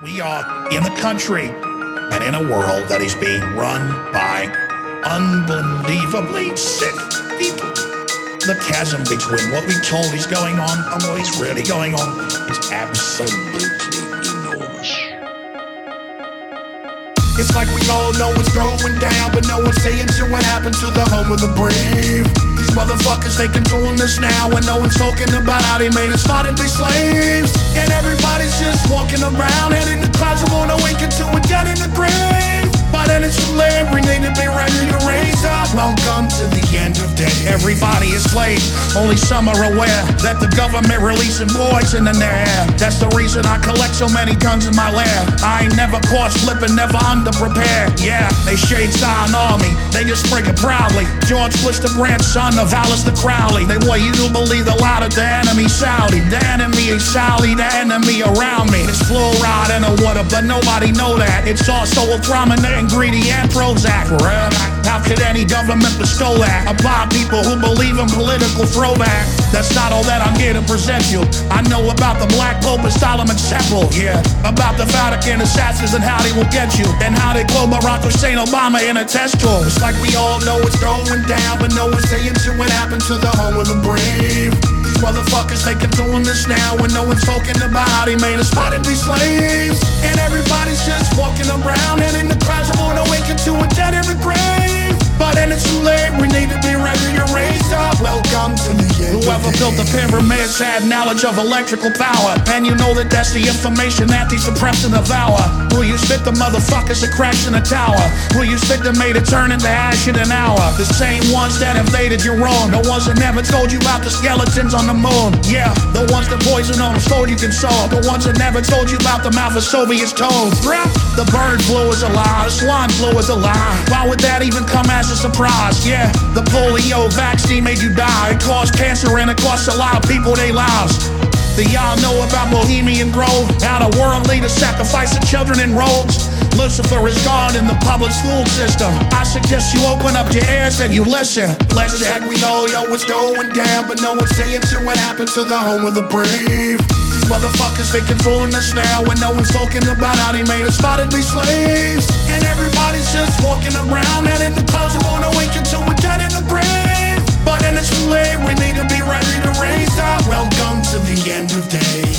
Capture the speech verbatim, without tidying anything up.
We are in a country and in a world that is being run by unbelievably sick people. The chasm between what we're told is going on and what is really going on is absolutely enormous. It's like we all know what's going down, but no one's saying shit what happened to the home of the brave. These motherfuckers, they controlling us now, and no one's talking about how they made us fight and be slaves. And everybody's just walking around, head in the clouds, won't awaken to a dead in the grave. But then it's too late, we need to be ready to raise up. Welcome to the end of day. Everybody is slave, only some are aware that the government releasing poison in their air. That's the reason I collect so many guns in my lair. I ain't never caught slipping, never underprepared. Yeah, they shade sign army, they just spring it proudly. George Bush the grandson of Alistair Crowley. They want you to believe the lie of the enemy Saudi. The enemy is Sally, the enemy around me. It's fluoride in the water, but nobody know that. It's also a prominent ingredient, Prozac. How could any government bestow that upon people who believe in political throwback? That's not all that I'm here to present you. I know about the Black Pope and Solomon Temple, yeah. About the Vatican assassins and how they will get you, and how they clone Barack Hussein Obama in a test tube. It's like we all know it's going down, but no one's saying shit what happened to the home of the brave. These motherfuckers, they controlling us now, and no one's talking about how they made us fight and be slaves. And everybody's just walking around, and in the crowds won't awaken to a dead in the grave. But then it's too late, we need to be ready to raise up. Welcome to the end. Whoever built the pyramids had knowledge of electrical power, and you know that that's the information that they suppress and devour. Who you spit the motherfuckers that crashed in the tower? Who you spit that made it turn into ash in an hour? The same ones that invaded your own, the ones that never told you about the skeletons on the moon. Yeah, the ones that poison on the soul you can solve, the ones that never told you about the mouth of Soviet's toes. The bird flu is a lie, the swine flu is a lie. Why would that even come as a surprise? Yeah, the polio vaccine made you die. It caused cancer and it cost a lot of people their lives. Do y'all know about Bohemian Grove? How the world leaders sacrificing children in robes? Lucifer is gone in the public school system. I suggest you open up your ears and you listen. Let's check, we know, yo, what's going down, but no one's saying shit what happened to the home of the brave. These motherfuckers, they controlling us now, and no one's talking about how they made us fight and be slaves. And everybody's just walking around, and in the clouds won't awaken till we're dead in the grave. But then it's too late, we need to be ready to raise up. Welcome to the end of day.